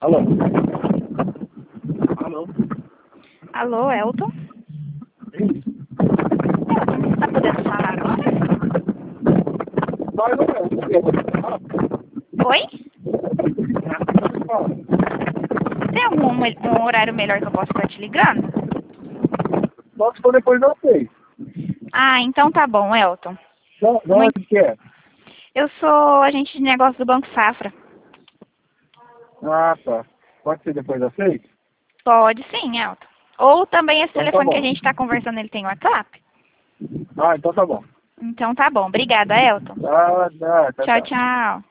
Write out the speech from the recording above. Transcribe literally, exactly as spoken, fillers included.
Alô? Alô? Alô, Elton? Sim. Elton, você tá podendo falar agora? Vai, não, não. Oi? Tem algum um horário melhor que eu possa estar te ligando? Só se for depois das seis. Ah, então tá bom, Elton. Não, não Muito... onde que é? Eu sou agente de negócio do Banco Safra. Ah, tá. Pode ser depois das seis? Pode sim, Elton. Ou também esse Então tá telefone que a bom. gente está conversando, ele tem WhatsApp? Ah, então tá bom. Então tá bom. Obrigada, Elton. Ah, tá, tá, Tchau, tá. tchau.